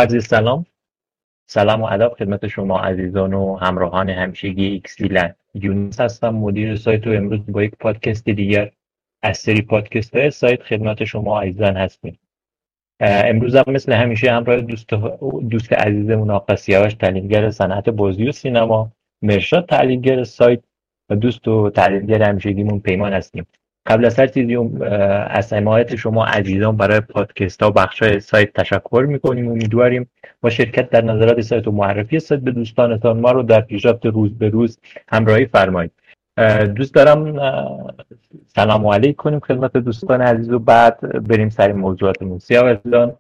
عزیز سلام و ادب خدمت شما عزیزان و همراهان همیشگی ایکسیلند. یونس هستم، مدیر سایت، و امروز با یک پادکست دیگر از سری پادکست های سایت خدمت شما عزیزان هستیم. امروز هم مثل همیشه همراه دوست عزیزمون آقا سیاوش، تحلیلگر صنعت بازی و سینما، مرشاد تحلیلگر سایت و دوست و تحلیلگر همیشگیمون پیمان هستیم. قبل از هر چیزی از حمایت شما عزیزان برای پادکست ها و بخش های سایت تشکر میکنیم. امیدواریم با شرکت در نظرات سایت و معرفی سایت به دوستانتان ما رو در پیشرفت روز به روز همراهی فرمایید. دوست دارم سلام علیک کنیم خدمت دوستان عزیز و بعد بریم سر موضوعاتمون. سیاوش جان،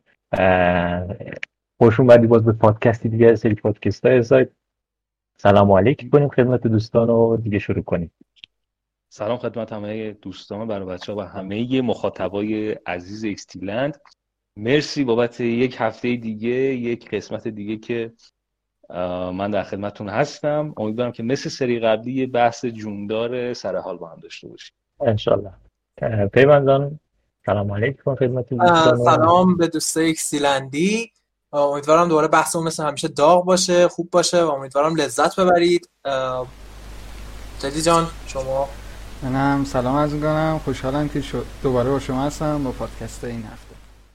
خوش اومدی باز به پادکستی دیگه، سری پادکست های سایت. سلام علیک کنیم خدمت دوستان و دیگه شروع کنیم. سلام خدمت همه دوستان، برای بچه‌ها و همه مخاطبای عزیز ایکسیلند. مرسی بابت یک هفته دیگه، یک قسمت دیگه که من در خدمتتون هستم. امیدوارم که مثل سری قبلی یه بحث جوندار سر حال با هم داشته باشیم انشالله. پیمان جان، سلام علیکم خدمت دوستان. سلام به دوستای ایکسیلندی. امیدوارم دوباره بحثمون مثل همیشه داغ باشه، خوب باشه و امیدوارم لذت ببرید. جدی جان شما؟ منم سلام عرض می‌کنم، خوشحالم که دوباره با شما هستم با پادکست این هفته.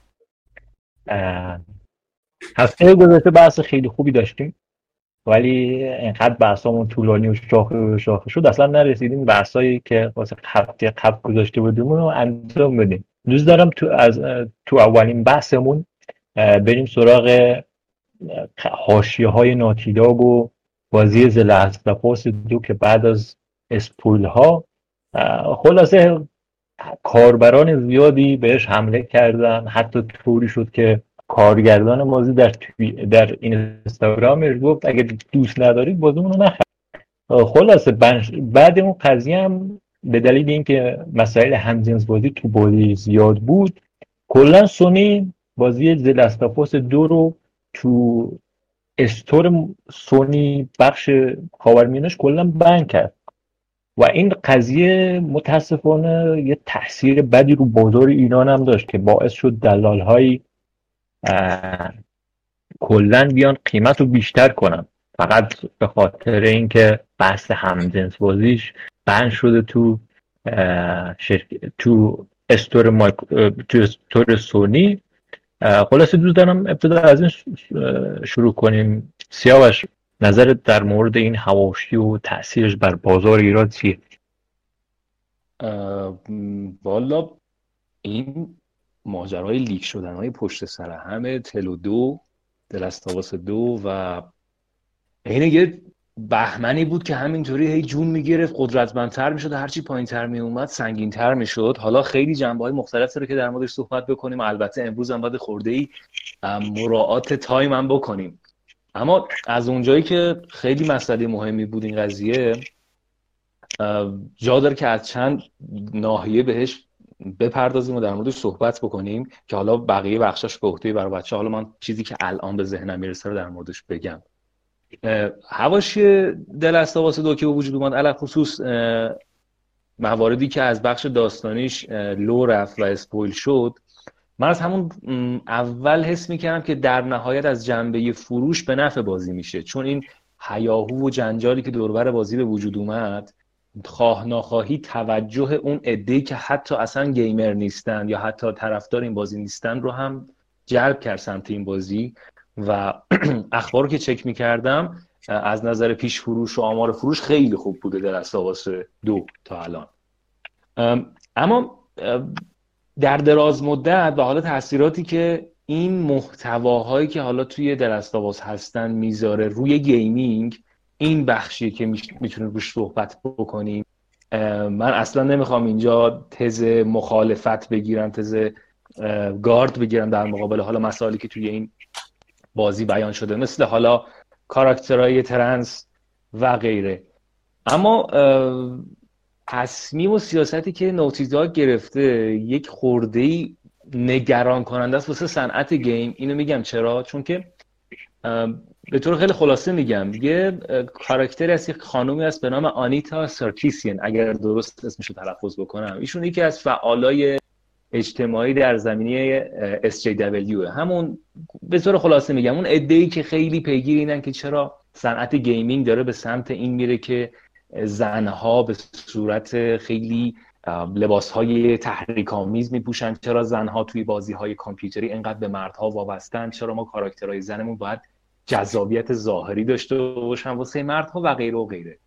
هفته گذشته بحث خیلی خوبی داشتیم ولی اینقدر بحثامون طولانی و شاخه شد اصلا نرسیدیم بحثایی که واسه هفته قبل گذاشته بودیم رو انجام بدیم. دوست دارم تو اولین بحثمون بریم سراغ حاشیه‌های ناتیداگ و بازی The Last of Us 2 که بعد از اسپویل ها خلاصه کاربران زیادی بهش حمله کردن. حتی طوری شد که کارگردان بازی در اینستاگرامش گفت اگه دوست ندارید بازیمون رو نخرید. خلاصه بعد اون قضیه هم به دلیل اینکه مسائل همجنس بازی تو بازی زیاد بود، کلا سونی بازی The Last of Us 2 رو تو استور سونی بخش خاورمیانه‌اش کلا بند کرد و این قضیه متاسفانه یه تاثیر بدی رو بازار ایران هم داشت که باعث شد دلال‌های کلن بیان قیمت رو بیشتر کنن فقط به خاطر اینکه بحث همجنس بازیش بند شده تو استور سونی. خلاصه دوست دارم ابتدا از این شروع کنیم. سیاوش، نظرت در مورد این حواشی و تأثیرش بر بازار ایران چیه؟ والا این ماجرای لیک شدن های پشت سر همه تلو 2 دلستاواس 2 و این یه بهمنی بود که همینطوری هی جون میگرفت، قدرتمندتر میشد، هرچی پایین تر میومد سنگینتر میشد. حالا خیلی جنبه های مختلف داره که در موردش صحبت بکنیم. البته امروز هم باید خورده ای مراعات تایم هم بکنیم. اما از اونجایی که خیلی مسئله مهمی بود این قضیه، جا داره که از چند ناحیه بهش بپردازیم و در موردش صحبت بکنیم که حالا بقیه بخشاش به عهده برای بچه‌ها. حالا من چیزی که الان به ذهنم میرسه رو در موردش بگم. حواشی The Last of Us 2 که به وجود اومد، علاوه خصوص مواردی که از بخش داستانیش لو رفت و اسپویل شد، من از همون اول حس میکردم که در نهایت از جنبه فروش به نفع بازی میشه، چون این هیاهو و جنجالی که دور و بر بازی به وجود اومد خواه ناخواهی توجه اون عده‌ای که حتی اصلا گیمر نیستن یا حتی طرفدار این بازی نیستن رو هم جلب کرد سمت این بازی. و اخبار رو که چک میکردم از نظر پیش فروش و آمار فروش خیلی خوب بوده در دلستاواس 2 تا الان. اما در دراز مدت و حالا تاثیراتی که این محتواهایی که حالا توی دلستاواس هستن میذاره روی گیمینگ، این بخشیه که میتونیم روش صحبت بکنیم. من اصلا نمیخوام اینجا تز مخالفت بگیرم، تز گارد بگیرم در مقابل حالا مسائلی که توی این بازی بیان شده، مثل حالا کاراکترهای ترنس و غیره. اما تصمیم و سیاستی که نوتی داگ گرفته یک خورده‌ای نگران کننده است واسه صنعت گیم. اینو میگم چرا؟ چون که به طور خیلی خلاصه میگم، یه کاراکتری هست، یک خانومی هست به نام آنیتا سارکیسین، اگر درست اسمشو تلفظ بکنم. ایشون یکی از فعالای اجتماعی در زمینه SJW. همون به طور خلاصه میگم اون عده‌ای که خیلی پیگیر اینن که چرا صنعت گیمینگ داره به سمت این میره که زنها به صورت خیلی لباسهای تحریک‌آمیز میپوشن، چرا زنها توی بازی‌های کامپیوتری اینقدر به مردها وابستن، چرا ما کاراکترهای زنمون باید جذابیت ظاهری داشته باشن واسه مردها و غیره و غیره.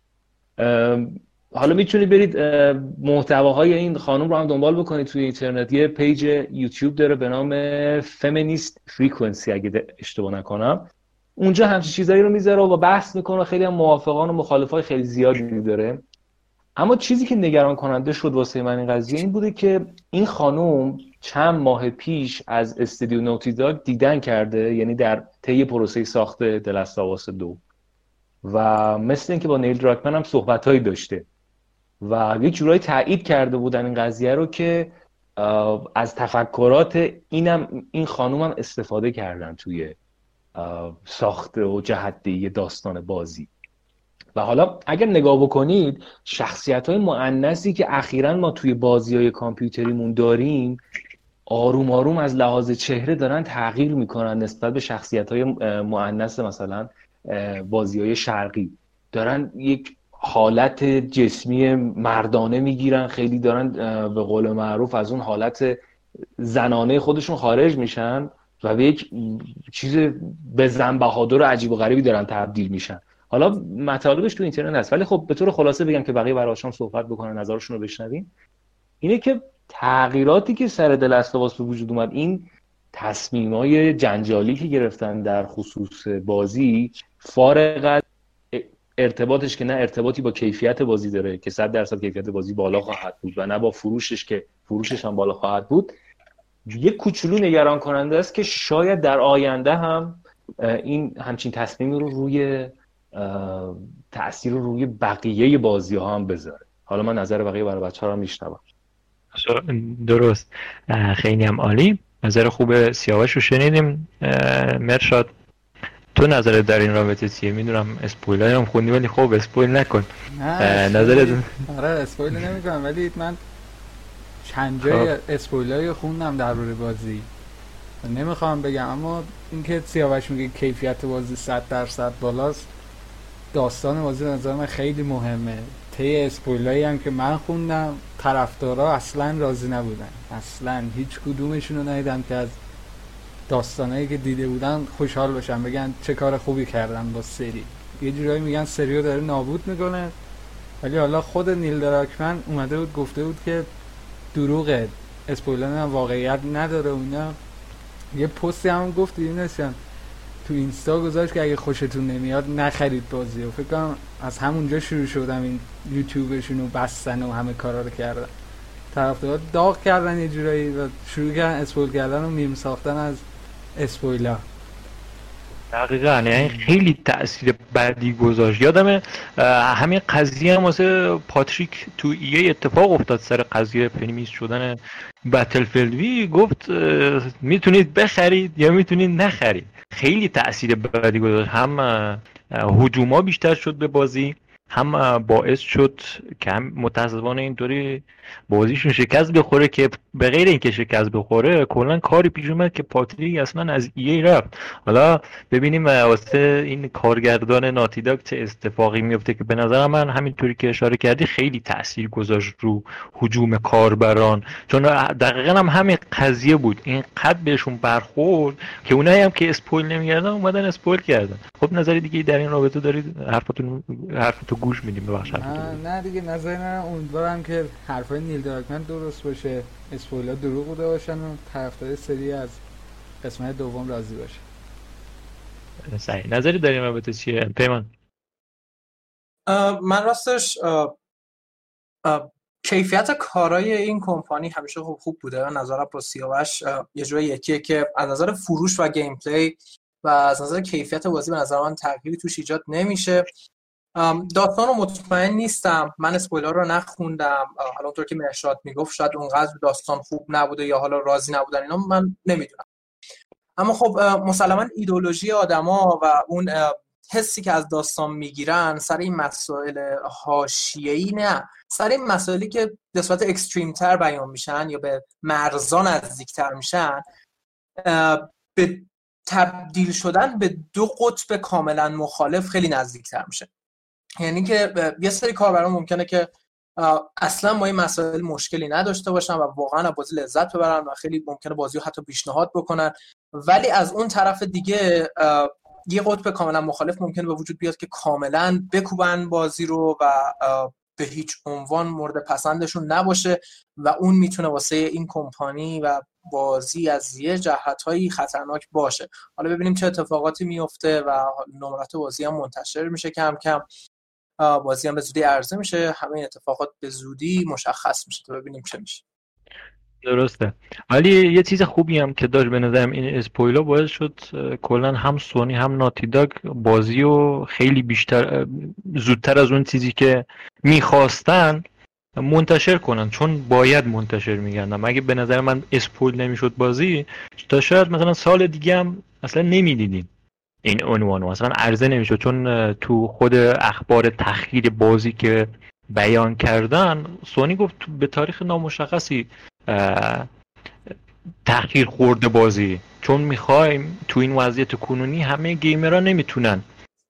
حالا میتونید برید محتواهای این خانم رو هم دنبال بکنید توی اینترنت. یه پیج یوتیوب داره به نام فمینیست فریکونسی اگه اشتباه نکنم، اونجا همچین چیزایی رو میذاره و بحث میکنه، خیلی هم موافقان و مخالفای خیلی زیادی داره. اما چیزی که نگران کننده شد واسه من این قضیه این بوده که این خانم چند ماه پیش از استودیو نوتی داگ دیدن کرده، یعنی در طی پروسه ساخت The Last of Us 2 و مثل اینکه با نیل دراکمن هم صحبتایی داشته و یک جورایی تایید کرده بودن این قضیه رو که از تفکرات این خانم هم استفاده کردن توی ساخت و جهت‌دهی داستان بازی. و حالا اگر نگاه بکنید شخصیت‌های مؤنثی که اخیراً ما توی بازی‌های کامپیوتریمون داریم آروم آروم از لحاظ چهره دارن تغییر میکنن نسبت به شخصیت‌های مؤنث مثلا بازی‌های شرقی، دارن یک حالت جسمی مردانه میگیرن، خیلی دارن به قول معروف از اون حالت زنانه خودشون خارج میشن و به یک چیز به زن بهادر عجیب و غریبی دارن تبدیل میشن. حالا مطالبش تو اینترنت هست ولی خب به طور خلاصه بگم که بقیه براشون صحبت بکنن، نظرشون رو بشنویم. اینه که تغییراتی که سر The Last of Us به وجود اومد، این تصمیمای جنجالی که گرفتن در خصوص بازی، فارغ از ارتباطش که نه ارتباطی با کیفیت بازی داره که 100% کیفیت بازی بالا خواهد بود و نه با فروشش که فروشش هم بالا خواهد بود، یک کوچولو نگران کننده است که شاید در آینده هم این همچین تصمیمی رو روی تأثیر رو روی بقیه بازی ها هم بذاره. حالا من نظر بقیه برای بچه‌ها رو میشنوم. درست، خیلی هم عالی، نظر خوب سیاوش رو شنیدیم. مرشاد تو نظرت در این رابطه چیه؟ میدونم اسپویلر هم خوندی ولی خب اسپویل نکن. نظرت؟ آره اسپویل نمیکنم ولی من چند جای اسپویلر خوندم درباره بازی، نمیخوام بگم، اما اینکه سیاوش میگه کیفیت بازی 100% بالاست، داستان بازی به نظر من خیلی مهمه. طی اسپویلایی هم که من خوندم طرفدارا اصلا راضی نبودن، اصلا هیچ کدومشون رو ندیدم که از داستانایی که دیده بودن خوشحال باشن، بگن چه کار خوبی کردن با سری. یه جورایی میگن سریو داره نابود میکنه، ولی حالا خود نیل دراکمن اومده بود گفته بود که دروغه، اسپویلر هم واقعیت نداره. اینا یه پستی هم گفت دیدینشن تو اینستا گذاشت که اگه خوشتون نمیاد نخرید بازی و فکر کنم از همونجا شروع شدم این یوتیوبشون رو بستن و همه کارا رو کردن، طرفدارا داغ کردن یه جورایی و شروع کردن اسپویل کردن و میم ساختن از اسپویلر. دقیقاً، یعنی خیلی تأثیر بدی گذاشت. یادمه همین قضیه هم واسه پاتریک تو ایه اتفاق افتاد سر قضیه فنیمیست شدن بتلفیلد وی، گفت میتونید بخرید یا میتونید نخرید. خیلی تأثیر بدی گذاشت، هم هجوما بیشتر شد به بازی، هم باعث شد که هم متاسفانه اینطوری بازیشون شکست بخوره که به غیر اینکه شکست بخوره کلا کاری پیش اومد که پاتریک اصلا از ای رفت. حالا ببینیم واسه این کارگردان ناتی داگ چه اتفاقی میفته که به نظر من همینطوری که اشاره کردی خیلی تأثیر گذاشت رو هجوم کاربران، چون دقیقاً هم همین قضیه بود، این قد بهشون برخورد که اونایی هم که اسپویل نمی‌کردن اومدن اسپویل کردن. خب نظری دیگه در این رابطه دارید؟ حرفتو گوش میدیم. ببخشید نه دیگه نظری من امیدوارم که حرفای نیل دراکمن درست باشه، اسپویلر دروغ بوده باشن و طرفدار سری از قسمت دوم راضی باشه. صحیح. نظری داریم البته چیه پیمان؟ من راستش کیفیت کارای این کمپانی همیشه خوب بوده. من نظرم با سیاوش یه جوری یکیه که از نظر فروش و گیم پلی و از نظر کیفیت بازی به نظر من تغییری توش ایجاد نمیشه. داستان رو مطمئن نیستم، من اسپویلر رو نخوندم، حالا اونطور که مرشاد میگفت شاید اونقدر داستان خوب نبوده یا حالا راضی نبودن اینا، من نمیدونم. اما خب مسلماً ایدئولوژی آدما و اون حسی که از داستان میگیرن سر این مسائل حاشیه‌ای نه، سر این مسائلی که به صورت اکستریم تر بیان میشن یا به مرزا نزدیکتر میشن، به تبدیل شدن به دو قطب کاملا مخالف خیلی نزدیکتر میشه. یعنی که یه سری کاربران ممکنه که اصلا با این مسائل مشکلی نداشته باشن و واقعا از بازی لذت ببرن و خیلی ممکنه بازی رو حتی پیشنهاد بکنن، ولی از اون طرف دیگه یه قطب کاملا مخالف ممکنه به وجود بیاد که کاملا بکوبن بازی رو و به هیچ عنوان مورد پسندشون نباشه و اون میتونه واسه این کمپانی و بازی از یه جهت‌هایی خطرناک باشه. حالا ببینیم چه اتفاقاتی میفته و نمرات بازی هم منتشر میشه کم کم، بازی هم به زودی عرضه میشه، همه این اتفاقات به زودی مشخص میشه تا ببینیم چه میشه. درسته. ولی یه چیز خوبی هم که داشت به نظرم این اسپویلا باعث شد کلا هم سونی هم ناتی داگ بازی رو خیلی بیشتر زودتر از اون چیزی که میخواستن منتشر کنن، چون باید منتشر می‌کردن. اگه به نظر من اسپویل نمیشد بازی، تا شاید مثلا سال دیگه هم اصلا نمیدیدیم این عنوانو، اصلا عرضه نمیشد، چون تو خود اخبار تأخیر بازی که بیان کردن سونی گفت به تاریخ نامشخصی تأخیر خورده بازی، چون میخوایم تو این وضعیت کنونی همه گیمرها نمیتونن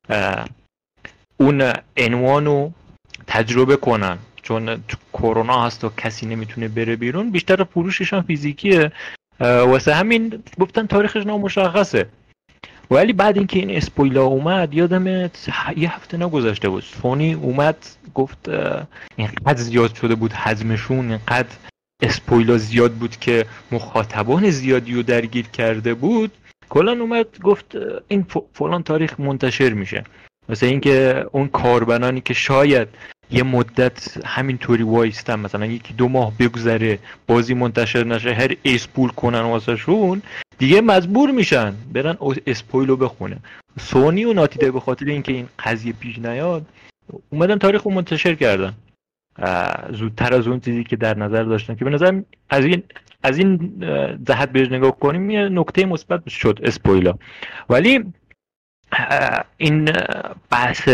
اون عنوانو تجربه کنن، چون تو کرونا هست و کسی نمیتونه بره بیرون، بیشتر فروشش هم فیزیکیه، واسه همین گفتن تاریخش نامشخصه. ولی بعد اینکه این اسپویلا اومد، یادم یه هفته نگذشته بود سونی اومد گفت اینقدر زیاد شده بود حجمشون، اینقدر اسپویلا زیاد بود که مخاطبان زیادی رو درگیر کرده بود، کلا اومد گفت این فلان تاریخ منتشر میشه. مثل اینکه اون کاربرانی که شاید یه مدت همینطوری وایستن، مثلا یکی دو ماه بگذره بازی منتشر نشه، هر اسپول کنن واسه شون، دیگه مجبور میشن برن اسپویلو بخونه. سونی و ناتی داگ به خاطر اینکه این قضیه پیش نیاد اومدن تاریخ رو منتشر کردن زودتر از اون چیزی که در نظر داشتن، که به نظر از این جهت بهش نگاه کنیم یه نکته مثبت شد اسپویلا. ولی این بحث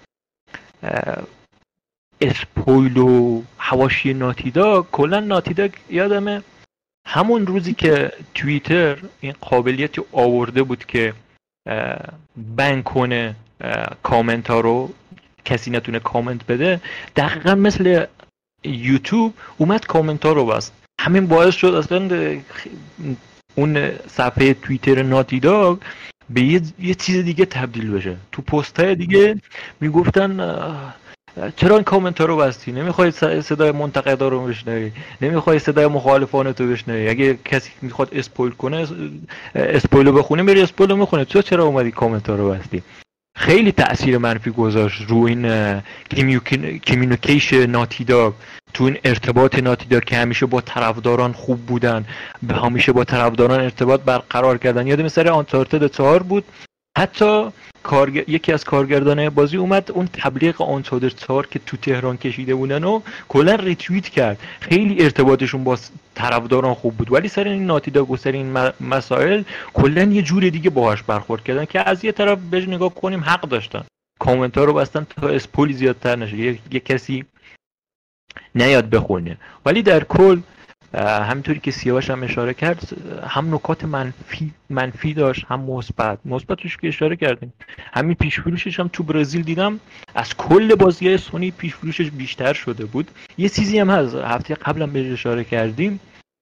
اسپویل و حواشی ناتی داگ، کلا ناتی داگ یادمه همون روزی که توییتر این قابلیتی آورده بود که بن کنه کامنت ها رو، کسی نتونه کامنت بده، دقیقا مثل یوتیوب اومد کامنت ها رو بست. همین باعث شد اصلا اون صفحه توییتر ناتی داگ به یه چیز دیگه تبدیل بشه. تو پست های دیگه میگفتن چرا این کامنت ها رو بستی؟ نمیخوای صدای منتقدا رو بشنوی؟ نمیخوای صدای مخالفان تو بشنوی؟ اگه کسی میخواد اسپویل کنه، اسپویلو بخونه، بری اسپویلو میخونه، تو چرا اومدی کامنت ها رو بستی؟ خیلی تأثیر منفی گذاشت رو این کمیونیکیشن ناتی داگ، تو این ارتباط ناتی داگ که همیشه با طرفداران خوب بودن، همیشه با طرفداران ارتباط برقرار کردن. یادم سر آنچارتد 4 بود، حتی یکی از کارگردانای بازی اومد اون تبلیغ آنچارتد 4 که تو تهران کشیده بودن و کلا ریتوییت کرد. خیلی ارتباطشون با طرفداران خوب بود، ولی سر این ناتی داگ و سر این مسائل کلا یه جور دیگه باهاش برخورد کردن که از یه طرف بهش نگاه کنیم حق داشتن، کامنت ها رو بستن تا اسپویل زیادتر نشه، یه کسی نیاد بخونه. ولی در کل همینطوری که سیاوش هم اشاره کرد، هم نکات منفی داشت، هم مثبتش که اشاره کردیم. همین پیش فروشش هم تو برزیل دیدم از کل بازی‌های سونی پیش فروشش بیشتر شده بود. یه چیزی هم هست هفته قبلا بهش اشاره کردیم،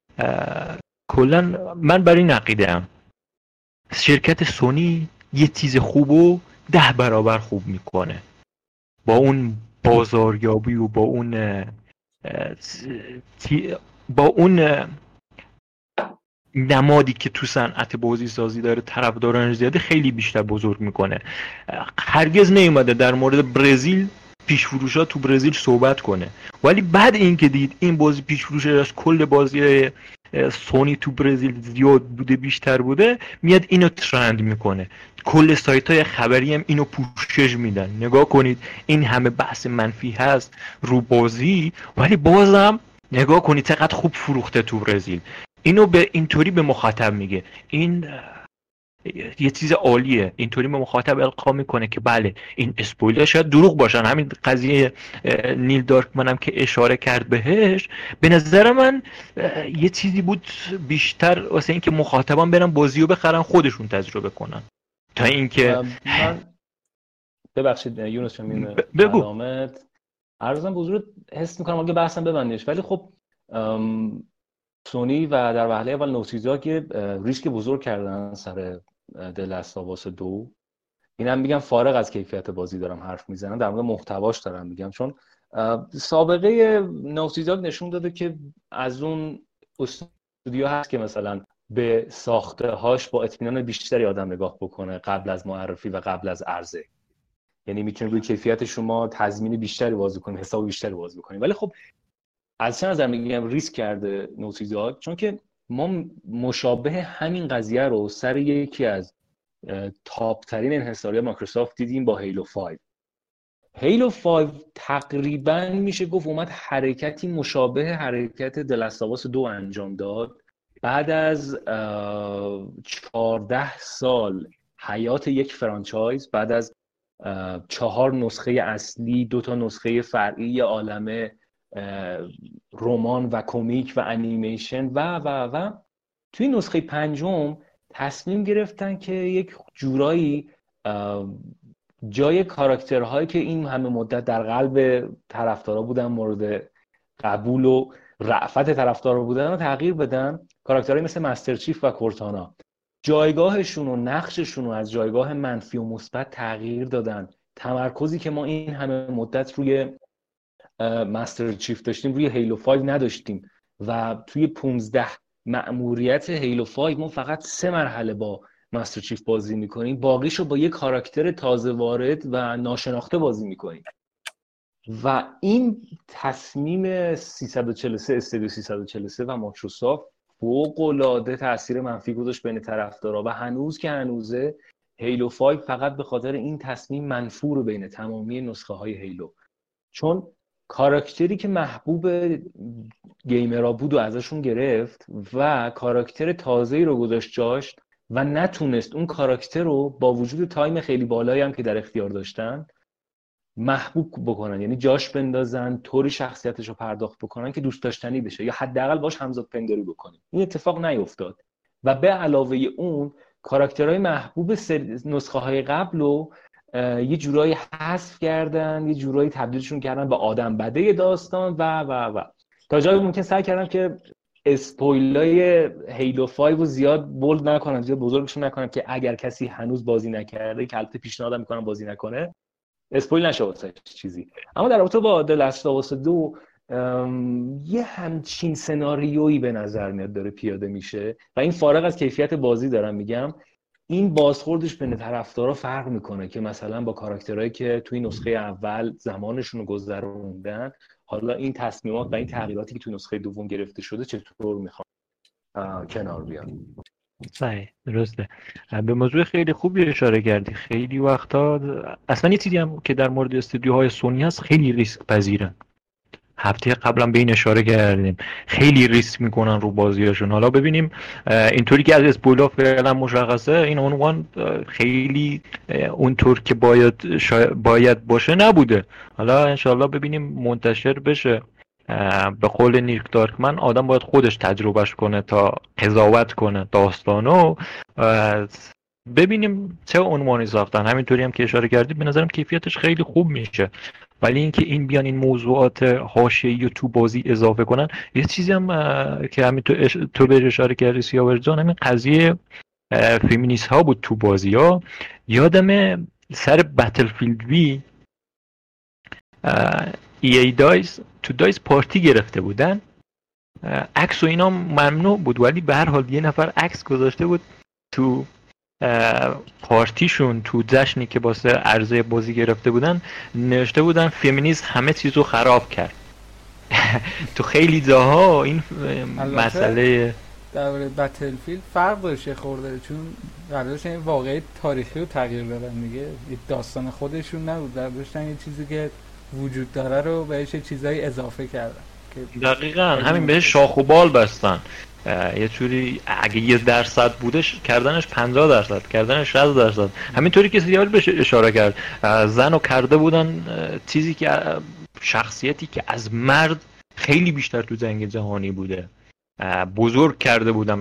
کلا من برای این عقیده‌ام شرکت سونی یه چیز خوبو 10 برابر خوب میکنه، با اون بازاریابی و با اون نمادی که تو صنعت بازی سازی داره، طرفداران زیاده، خیلی بیشتر بزرگ میکنه. هرگز نیومده در مورد برزیل پیش فروشا تو برزیل صحبت کنه، ولی بعد اینکه دید این بازی پیش فروشش کل بازی سونی تو برزیل زیاد بوده، بیشتر بوده، میاد اینو ترند میکنه. کل سایت‌های خبری هم اینو پوشش میدن. نگاه کنید این همه بحث منفی هست رو بازی، ولی بازم نگاه کنید چقدر خوب فروخته تو برزیل. اینو به اینطوری به مخاطب میگه. این یه چیز عالیه، اینطوری به مخاطب القا میکنه که بله این اسپویلر شاید دروغ باشن. همین قضیه نیل دارکمن هم که اشاره کرد بهش، به نظر من یه چیزی بود بیشتر واسه اینکه مخاطبان برن بازیو بخرن خودشون تجربه کنن تا اینکه من ببخشید یونس جان این بگو علامت عرضم به حضور حس میکنم اگه بحثم ببندیش، ولی خب سونی و در وهله اول نوسیزا که ریسک بزرگ کردن سر The Last of Us 2. اینم میگم فارغ از کیفیت بازی دارم حرف میزنم، در مورد محتواش دارم میگم، چون سابقه نوسیزا نشون داده که از اون استودیو هست که مثلا به ساخته هاش با اطمینان بیشتری آدم نگاه بکنه قبل از معرفی و قبل از عرضه. یعنی میتونید روی کیفیت شما تضمین بیشتری بازی کنید، حساب بیشتری بازی کنید. ولی خب از چه نظر میگم ریسک کرده نوسیزا؟ چون که ما مشابه همین قضیه رو سر یکی از تاپ ترین انحصاری مایکروسافت دیدیم با هیلو 5. هیلو 5 تقریبا میشه گفت اومد حرکتی مشابه حرکت The Last of Us 2 انجام داد. بعد از 14 سال حیات یک فرانچایز، بعد از 4 نسخه اصلی، 2 تا نسخه فرعی عالمه رمان و کمیک و انیمیشن و توی نسخه 5 تصمیم گرفتن که یک جورایی جای کاراکترهایی که این همه مدت در قلب طرفدارا بودن، مورد قبول و رأفت طرفدارا بودن، رو تغییر بدن. کاراکترهایی مثل مستر چیف و کورتانا جایگاهشون و نقششون رو از جایگاه منفی و مثبت تغییر دادن. تمرکزی که ما این همه مدت روی مستر چیف داشتیم روی هیلو 5 نداشتیم و توی 15 مأموریت هیلو 5 ما فقط 3 مرحله با مستر چیف بازی میکنیم، باقیشو با یک کاراکتر تازه وارد و ناشناخته بازی میکنیم. و این تصمیم 343 استودیو 343 و مایکروسافت فوق‌العاده تاثیر منفی گذاشت بین طرفدارا و هنوز که هنوزه هیلو 5 فقط به خاطر این تصمیم منفور بین تمامی نسخه های هیلو، چون کاراکتری که محبوب گیمرها بود و ازشون گرفت و کاراکتر تازه‌ای رو گذاشت جاش و نتونست اون کاراکتر رو با وجود تایم خیلی بالایی هم که در اختیار داشتن محبوب بکنن، یعنی جاش بندازن، طوری شخصیتش رو پرداخت بکنن که دوست داشتنی بشه یا حداقل باش همزاد پنداری بکنن. این اتفاق نیفتاد و به علاوه اون کاراکترهای محبوب نسخه های قبل رو یه جورایی حذف کردن، یه جورایی تبدیلشون کردن به آدم بده داستان و تا جایی ممکن سعی کردن که اسپویلای هیلو 5 رو زیاد بولد نکنن، زیاد بزرگشون نکنن که اگر کسی هنوز بازی نکرده که البته پیشنهاد میکنم بازی نکنه، اسپویل نشه واسه چیزی. اما در رابطه با The Last of Us 2 یه همچین سناریویی به نظر میاد داره پیاده میشه و این فارغ از کیفیت بازی دارم میگم، این بازخوردش بین طرفدارا فرق میکنه که مثلا با کاراکترهایی که توی نسخه اول زمانشون رو گذروندن، حالا این تصمیمات و این تغییراتی که توی نسخه دوم گرفته شده چطور میخوان کنار بیان. صحیح، درسته. به موضوع خیلی خوبی اشاره کردی. خیلی وقتا اصلا یه چیزی هم که در مورد استودیوهای سونی هست، خیلی ریسک پذیرن. هفته قبلا به این اشاره کردیم، خیلی ریسک میکنن رو بازیاشون. حالا ببینیم اینطوری که از اسپویلر فعلا مشخصه این عنوان خیلی اونطور که باید باشه نبوده. حالا انشالله ببینیم منتشر بشه. به قول نیل دارکمن آدم باید خودش تجربهش کنه تا قضاوت کنه داستانو. ببینیم چه عنوانی ساختن. همینطوری هم که اشاره کردید به نظرم کیفیتش خیلی خوب میشه، ولی اینکه این بیان این موضوعات حاشیه‌ای تو بازی اضافه کنن. یه چیزی هم که همین تو به اشاره کردی سیاوش جان، همین قضیه فمینیست ها بود تو بازی ها. یادم سر بتلفیلد وی ای دایز تو دایز پارتی گرفته بودن، عکس و اینا ممنوع بود، ولی به هر حال یه نفر عکس گذاشته بود تو پارتیشون، تو جشنی که واسه عرضه بازی گرفته بودن، نوشته بودن فمینیسم همه چیزو خراب کرد. تو خیلی جاها این مسئله در بتلفیلد فرق داشته خورده، چون قراردادش این واقعی تاریخی رو تغییر دادن دیگه، داستان خودشون نبود، داشتن یه چیزی که وجود داره رو بهش چیزایی اضافه کردن. دقیقاً همین بهش شاخ و بال بستن. یه جوری اگه 1% بودش کردنش 50%، کردنش 60%. همینطوری که سیال بهش اشاره کرد، زن رو کرده بودن چیزی که شخصیتی که از مرد خیلی بیشتر تو جنگ جهانی بوده، بزرگ کرده بودن،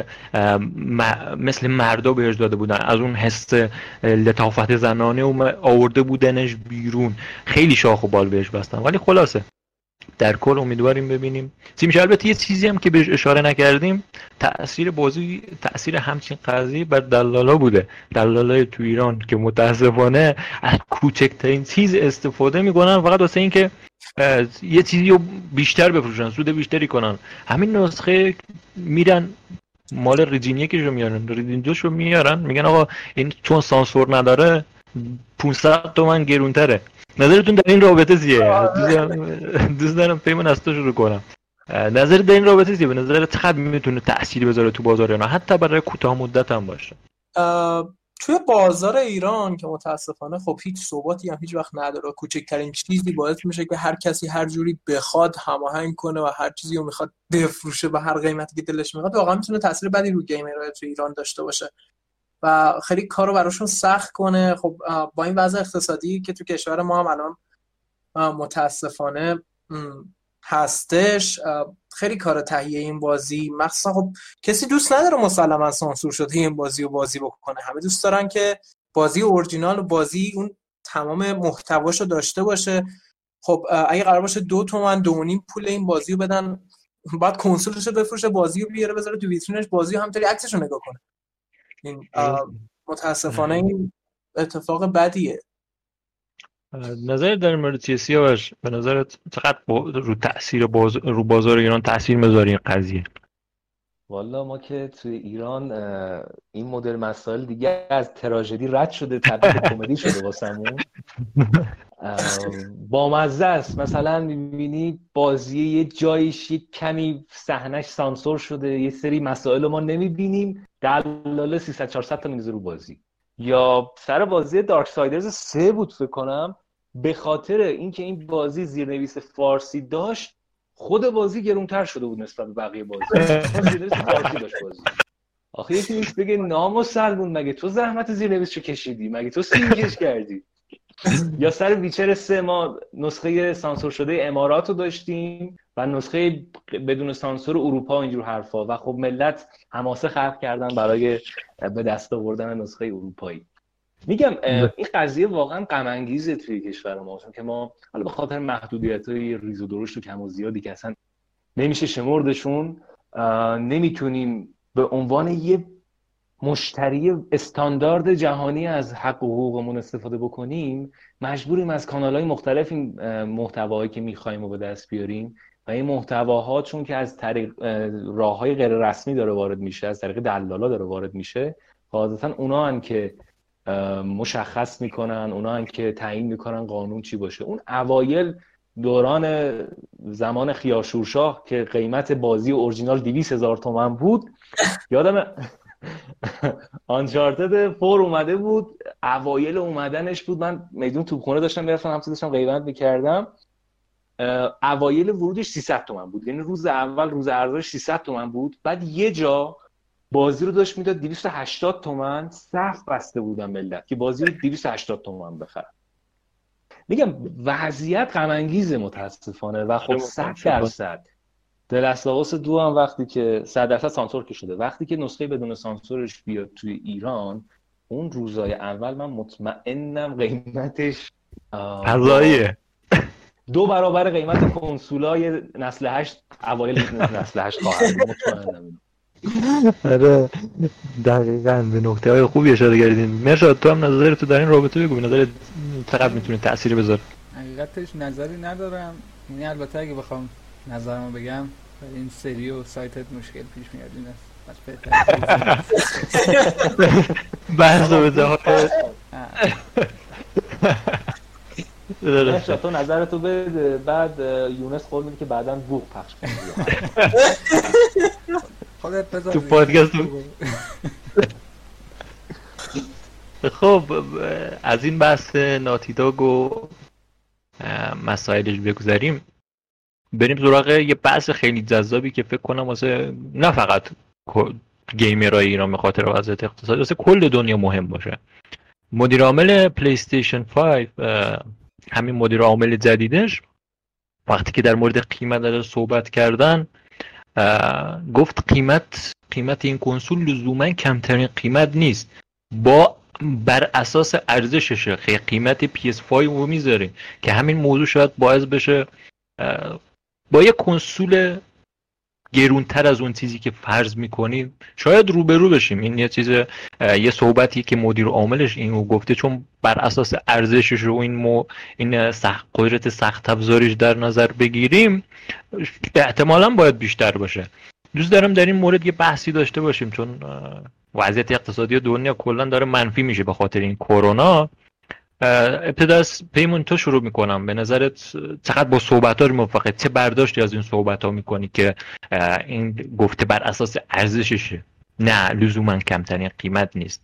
مثل مردا بهش داده بودن، از اون حس لطافت زنانه آورده بودنش بیرون، خیلی شاخ و بال بهش بستن. ولی خلاصه در کل امیدواریم ببینیم چی میشه. البته یه چیزی هم که بهش اشاره نکردیم، تأثیر همچین قضیه بر دلالا بوده. دلالای تو ایران که متاسفانه از کوچکترین چیز استفاده میکنن فقط واسه این که یه چیزی رو بیشتر بفروشن، سود بیشتری کنن. همین نسخه میرن مال ریجین یکیشو میارن، ریجین دوشو میارن، میگن آقا این چون سانسور نداره 500 تومن گرونتره. نظرتون در این رابطه چیه؟ دوست دارم پیمان از تو شروع کنم. نظر در این رابطه چیه؟ به نظرت چقدر میتونه تأثیری بذاره تو بازار ایران، حتی برای کوتاه مدت هم باشه؟ توی بازار ایران که متاسفانه خب هیچ ثباتی هم هیچ وقت نداره، کوچکترین چیزی باعث میشه که هر کسی هر جوری بخواد هماهنگ کنه و هر چیزی رو میخواد بفروشه به هر قیمتی که دلش میخواد، واقعا میتونه تاثیر بدی رو گیمرهای توی ایران داشته باشه و خیلی کارو براشون سخت کنه. خب با این وضع اقتصادی که تو کشور ما هم الان متاسفانه هستش، خیلی کار تهیه این بازی مخصوصا خب کسی دوست نداره مسلما سانسور شده این بازی رو بازی بکنه. همه دوست دارن که بازی اورجینال و بازی اون تمام محتواشو داشته باشه. خب اگه قرار باشه 2 تومن 2.5 پول این بازی رو بدن، بعد کنسولش رو بفروشه، بازی رو بیاره بذاره تو ویترینش، بازی رو همینطوری عکسش رو نگاه کنه. این متاسفانه این اتفاق بدیه. نظر در مورد چیه سیاوش؟ به نظرت چقدر رو تأثیر رو بازار ایران تأثیر میذاره این قضیه؟ والا ما که توی ایران این مدل مسائل دیگه از تراژدی رد شده، تبدیل به کمدی شده واسمون. بامزه است. مثلا میبینی بازی یه جایش یه کمی صحنه‌اش سانسور شده، یه سری مسائل ما نمیبینیم، دلاله 300-400 تا میذاره رو بازی. یا سر بازی دارک سایدرز 3 بود فکر کنم، به خاطر اینکه این بازی زیرنویس فارسی داشت خود بازی گرونتر شده بود نسبت به بقیه بازی. زیرنویس فارسی داشت بازی. آخه یکی نیست بگه نامسلمون، مگه تو زحمت زیرنویسشو کشیدی؟ مگه تو سینکش کردی؟ یا سر ویچر 3 ما نسخه سانسور شده امارات رو داشتیم و نسخه بدون سانسور اروپا و اینجور حرفا، و خب ملت حماسه خلق کردن برای به دست آوردن نسخه اروپایی. میگم این قضیه واقعا غم انگیزه توی کشور ما، چون که ما حالا به خاطر محدودیت‌های ریز و درشت و کم و زیادی که اصلا نمیشه شمردشون، نمیتونیم به عنوان یه مشتری استاندارد جهانی از حق و حقوقمون استفاده بکنیم. مجبوریم از کانال‌های مختلف این محتوایی که می‌خوایم رو به دست بیاریم و این محتواها چون که از طریق راه‌های غیر رسمی داره وارد میشه، از طریق دلالا داره وارد میشه، قاعدتاً اونا هن که مشخص میکنن، اونا هن که تعیین میکنن قانون چی باشه. اون اوایل دوران زمان خیارشورشاه که قیمت بازی اورجینال 200,000 تومان بود، یادم آنچارتد 4 اومده بود، اوایل اومدنش بود، من میدون توپخونه داشتم میرفتم، همسه داشتم قیمت میکردم، اوایل ورودش 300 تومان بود، یعنی روز اول روز عرضش 300 تومان بود، بعد یه جا بازی رو داشت میداد 280 تومان، صف بسته بودن ملت که بازی رو 280 تومان بخرن. میگم وضعیت غم انگیزه متاسفانه و خب 100% The Last of Us 2 هم وقتی که 100% سانسور که شده، وقتی که نسخه بدون سانسورش بیاد توی ایران، اون روزای اول من مطمئنم قیمتش فضاییه 2 برابر قیمت کنسولای نسل 8 اوایل نسل 8 خواهد بود، مطمئنم. آره دقیقاً به نکته‌های خوبی اشاره کردین. مرشاد تو هم نظرت در این رابطه بگو، نظرت چقدر میتونه تأثیر بذاره؟ حقیقتش نظری ندارم، یعنی البته اگه بخوام نظرمو بگم این سری و سایتت مشکل پیش میاد، این است بحث رو بده مرشاد تو نظرتو بده، بعد یونس قول میده که بعداً بوق پخش کنه خودت بذار تو پادکست. خب از این بحث ناتی داگ و مسائلش بگذاریم، بریم سراغ یه بحث خیلی جذابی که فکر کنم واسه نه فقط گیمرای ایران به خاطر وضعیت اقتصادی، واسه کل دنیا مهم باشه. مدیر عامل پلی استیشن 5 همین مدیر عامل جدیدش وقتی که در مورد قیمت صحبت کردن گفت قیمت این کنسول لزوما کمترین قیمت نیست، بر اساس ارزششه. خیلی قیمت PS5 رو میذاریم که همین موضوع شاید باعث بشه با یه کنسول گرونتر از اون چیزی که فرض میکنیم شاید روبرو بشیم. این یه چیز، یه صحبتی که مدیر عاملش اینو گفته، چون بر اساس ارزشش رو این قدرت سخت افزاریش در نظر بگیریم احتمالاً باید بیشتر باشه. دوست دارم در این مورد یه بحثی داشته باشیم، چون وضعیت اقتصادی دنیا کلا داره منفی میشه به خاطر این کرونا. ابتدا از پیمون تو شروع میکنم. به نظرت چقدر با صحبت‌ها موافقی؟ چه برداشتی از این صحبت‌ها میکنی که این گفته بر اساس ارزششه، نه لزوما کمترین قیمت نیست؟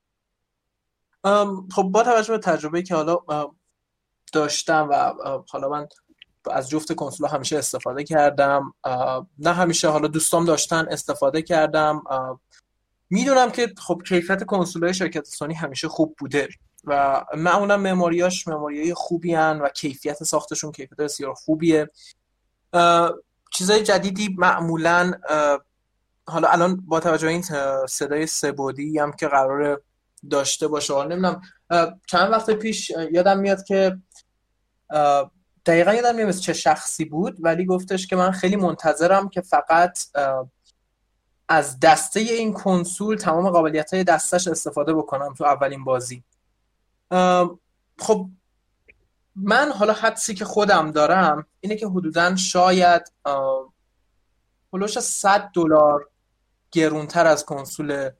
خب با توجه به تجربه‌ای که حالا داشتم و حالا من از جفت کنسول همیشه استفاده کردم، نه همیشه، حالا دوستام داشتن استفاده کردم، میدونم که خب کیفیت کنسول‌های شرکت سونی همیشه خوب بوده و معمولا مموریای خوبی هن و کیفیت ساختشون کیفیت بسیار خوبیه. چیزای جدیدی معمولا حالا الان با توجه به این صدای سه‌بعدی هم که قراره داشته باشه، نمیدونم چند وقت پیش یادم میاد که دقیقا یادم نمیاد چه شخصی بود، ولی گفتش که من خیلی منتظرم که فقط از دسته این کنسول تمام قابلیت‌های دستش استفاده بکنم تو اولین بازی. خب من حالا حدسی که خودم دارم اینه که حدوداً شاید هلوش $100 گرونتر از کنسول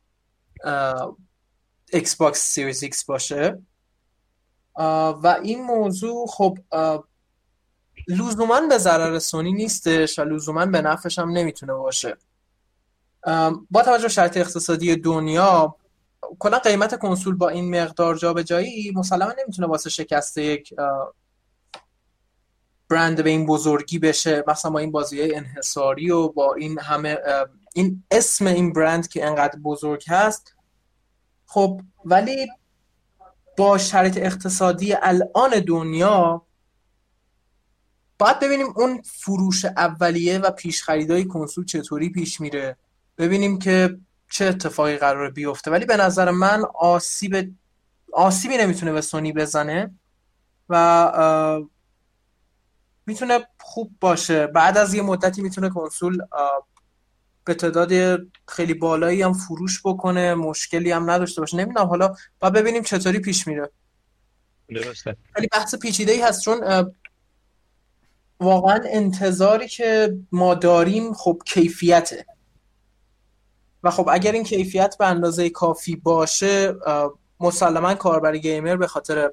ایکس باکس سیریز ایکس باشه و این موضوع خب لزوماً به ضرر سونی نیستش و لزوماً به نفعش هم نمیتونه باشه. با توجه به شرایط اقتصادی دنیا کلا قیمت کنسول با این مقدار جابجایی مسلما نمیتونه واسه شکست یک برند به این بزرگی بشه، مثلا با این بازی‌های انحصاری و با این همه این اسم این برند که انقدر بزرگ هست. خب ولی با شرایط اقتصادی الان دنیا باید ببینیم اون فروش اولیه و پیش خریدای کنسول چطوری پیش میره، ببینیم که چه اتفاقی قراره بیفته. ولی به نظر من آسیبی نمیتونه به سونی بزنه و میتونه خوب باشه. بعد از یه مدتی میتونه کنسول به تعداد خیلی بالایی هم فروش بکنه، مشکلی هم نداشته باشه. نمیدونم، حالا باید ببینیم چطوری پیش میره. درسته. ولی بحث پیچیده‌ای هست، چون واقعا انتظاری که ما داریم خب کیفیته و خب اگر این کیفیت به اندازه کافی باشه مسلما کاربر گیمر به خاطر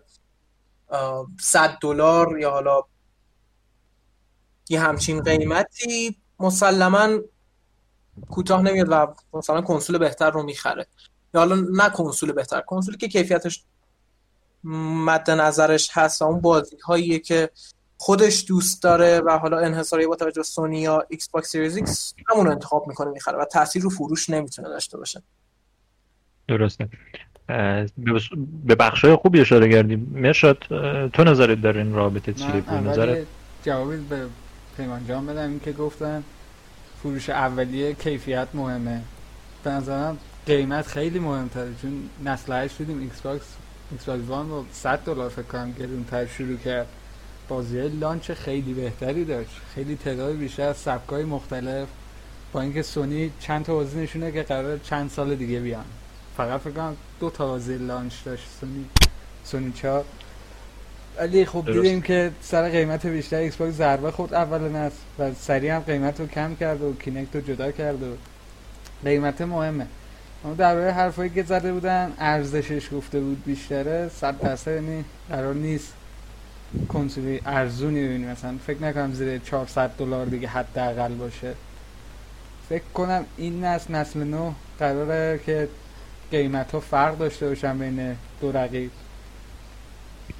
$100 یا حالا یه همچین قیمتی مسلما کوتاه نمیاد و مثلا کنسول بهتر رو میخره، یا حالا نه کنسول بهتر، کنسولی که کیفیتش مد نظرش هست و اون بازی هاییه که خودش دوست داره و حالا انحصاری با توجه سونی یا ایکس باکس سیریز ایکس همون رو انتخاب میکنه میخره و تاثیر رو فروش نمیتونه داشته باشه. درسته. به بخشای خوبی اشاره کردیم. مرشاد تو نظرت در این رابطه چیه؟ به نظرت جوابی به پیمان جان بدم این که گفتن فروش اولیه کیفیت مهمه. به نظرم قیمت خیلی مهمتره، چون نسل 8 دیدیم ایکس باکس وان رو $100 فکر کنم گرونتر شروع کرد، بازی‌های لانچ خیلی بهتری داشت، خیلی تعداد بیشتر از سبک‌های مختلف، با اینکه سونی چند تا بازی نشونه که قراره چند سال دیگه بیان. فقط فکر کنم 2 تا بازی لانچ داشت سونی 4. ولی خب دیدیم که سر قیمت بیشتر ایکس باکس ضربه خورد اول نسل و سریع هم قیمت رو کم کرد و کینکت رو جدا کرد و قیمت مهمه. اما درباره حرفایی که زده بودن ارزشش گفته بود بیشتره، 100% یعنی قرار نیست کنسولی ارزونی ببینیم، مثلا فکر نکنم زیر $400 دیگه حداقل باشه. فکر کنم این نسل 9 قراره که قیمت ها فرق داشته باشن بین دو رقیب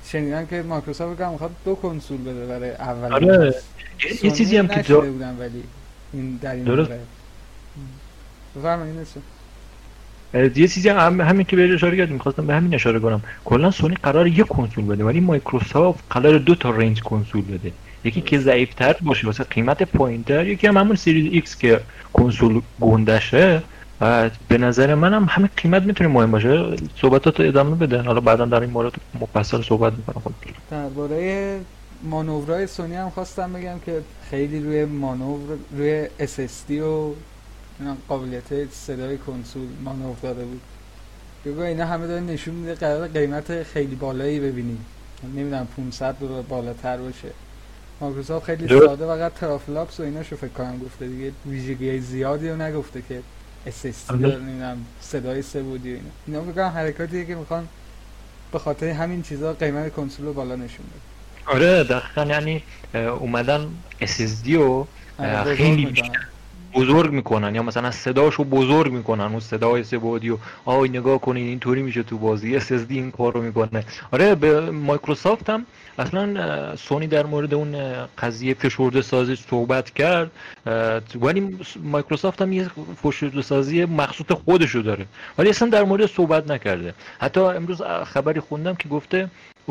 شنیدم که مایکروسافت هم میخواد 2 کنسول بده برای اول. آره یه چیزی هم که بودن ولی این در این درست. بفرمایید نسو. یه چیزی هم همین که بهش اشاره کردم، می‌خواستم به همین اشاره کنم. کلا سونی قرار یک کنسول بده ولی مایکروسافت قرار 2 تا رنج کنسول بده. یکی که ضعیف‌تر باشه واسه قیمت پایین‌تر، یکی هم همون سریز ایکس که کنسول گندشه. و به نظر منم همین قیمت میتونه مهم باشه. صحبتاتو ادامه بده، حالا بعدا در این مورد مفصل صحبت می‌کنم. خب درباره مانورهای سونی هم خواستم بگم که خیلی روی مانور، روی SSD و قابلیت صدای کنسول مانور داده بود. بگو اینا همه داره نشون میده قرار قیمت خیلی بالایی ببینیم، نمیدونم $500 بالاتر باشه. مایکروسافت خیلی ساده فقط ترافلاپس و ایناشو فکر کنم گفته دیگه، ویژگی زیادی رو نگفته که SSD داره، نمیدونم صدای سه بودی و اینا بگم حرکاتیه که میخوان به خاطر همین چیزا قیمت کنسول رو بالا نشون بده. آره دقیقاً، یعنی اومدن SSD رو خیلی بزرگ میکنن یا مثلا صداشو بزرگ میکنن، اون صدای سه بعدی و نگاه کنین اینطوری میشه تو بازی، SSD این کارو میکنه. آره به مایکروسافت هم اصلا سونی در مورد اون قضیه فشرده سازی صحبت کرد، ولی مایکروسافت هم یه فشرده سازی مخصوص خودشو داره ولی اصلا در مورد صحبت نکرده. حتی امروز خبری خوندم که گفته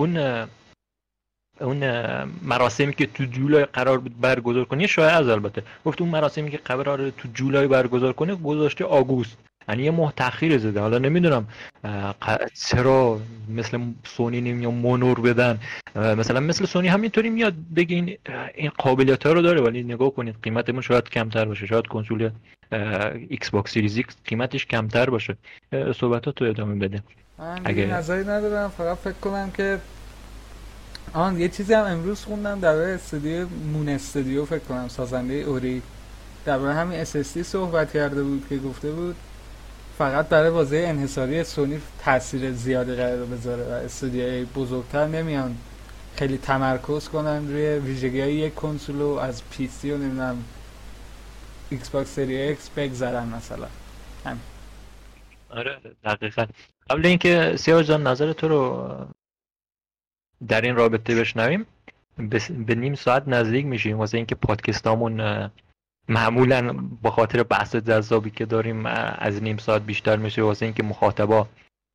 اون مراسمی که تو جولای قرار بود برگزار کنه، شاید البته گفت اون مراسمی که قرار تو جولای برگزار کنه گذاشته آگوست، یعنی یه ماه تأخیر زده. حالا نمیدونم چرا مثل سونی نمیان مونور بدن، مثلا مثل سونی همینطوری میاد بگین این قابلیت ها رو داره ولی نگاه کنید قیمتمون شاید کمتر باشه، شاید کنسول ایکس باکس سریز ایکس قیمتش کمتر باشه. صحبتاتو ادامه بده. من نظری ندارم، فقط فکر کنم که یه چیزی هم امروز خوندم درباره استودیو مون استودیو، فکر کنم سازنده اوری درباره همین SSD صحبت کرده بود که گفته بود فقط برای بازی انحصاری سونی تاثیر زیادی قرار بذاره و استودیوهای بزرگتر نمیان خیلی تمرکز کنن روی ویژگی‌های یک کنسول و از PC و نمیدونم ایکس باکس سری ایکس بگذرن مثلا. همین. آره دقیقاً. قبل اینکه سیاوش جان نظر تو رو در این رابطه بشنویم، به نیم ساعت نزدیک میشیم واسه اینکه پادکستامون معمولا با خاطر بحث جذابی که داریم از نیم ساعت بیشتر میشه، واسه اینکه مخاطبا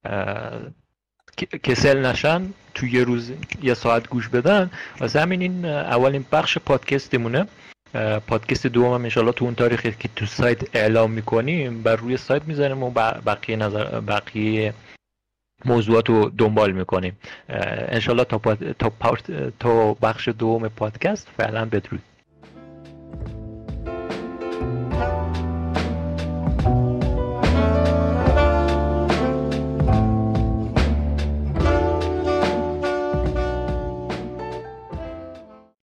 کسل نشن تو یه روز یه ساعت گوش بدن. واسه همین این اولین بخش پادکستمونه. پادکست دوم هم انشالله تو اون تاریخی که تو سایت اعلام میکنیم بر روی سایت میذاریم و بقیه موضوعات رو دنبال میکنیم انشالله تا بخش دوم پادکست. فعلا بدرود.